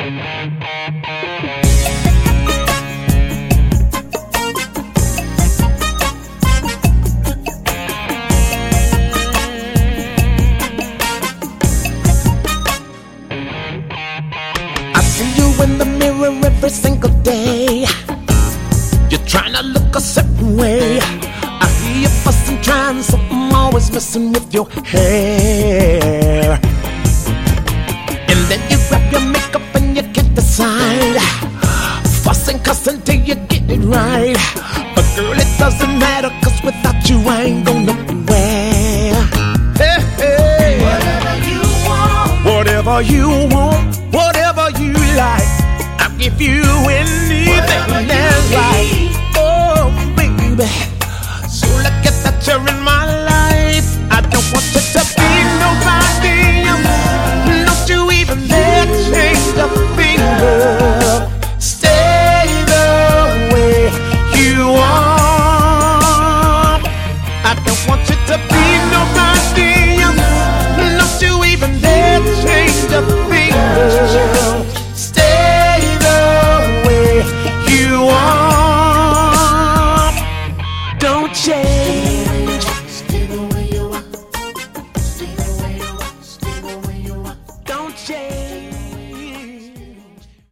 I see you in the mirror every single day. You're trying to look a certain way. I hear you fussing, trying something, always messing with your hair. And then you grab your makeup and you can't decide. Fussing, cussing till you get it right. But girl, it doesn't matter, cause without you I ain't going nowhere. Hey, hey. Whatever you want, whatever you want, whatever you like, I'll give you anything that's right. Oh, baby, so look at that you're in my life. I don't want